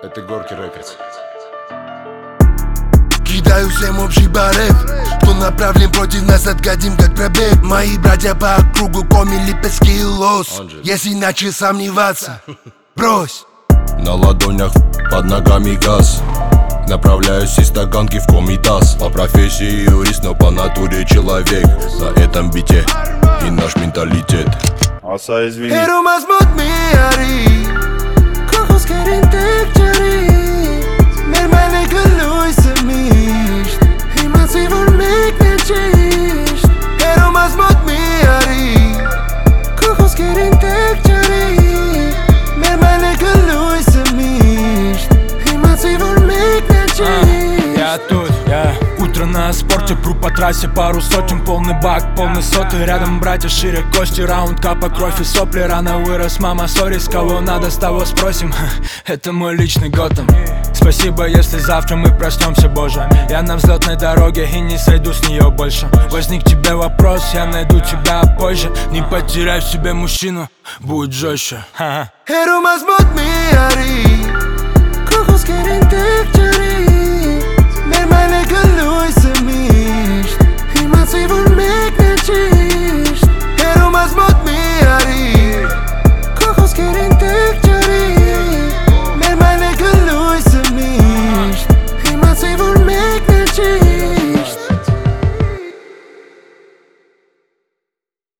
Это Горки Рекордс. Кидаю всем общий барет, кто направлен против нас, отгадим как пробег. Мои братья по кругу, коми, липецкий и лос. Если начал сомневаться, брось. На ладонях под ногами газ. Направляюсь из таганки в комитас. По профессии юрист, но по натуре человек. На этом бите и наш менталитет. Аса, извини. Herumaz mut miari Kokos kerin tek jari Mermele gülüy semisht Himatsi vurmek ne çeşt Herumaz mut miari Kokos kerin tek jari Mermele gülüy semisht Himatsi vurmek ne çeşt Я тут, утро на спорте, пру по трассе, пару сотен, полный бак, полный соты. Рядом братья шире кости, раунд, капа, кровь и сопли. Рано вырос, мама, сори, с кого надо, с того спросим. Это мой личный Готэм. Спасибо, если завтра мы проснемся, Боже. Я на взлетной дороге и не сойду с нее больше. Возник тебе вопрос, я найду тебя позже. Не потеряй в себе мужчину, будет жестче. Herumaz mut miari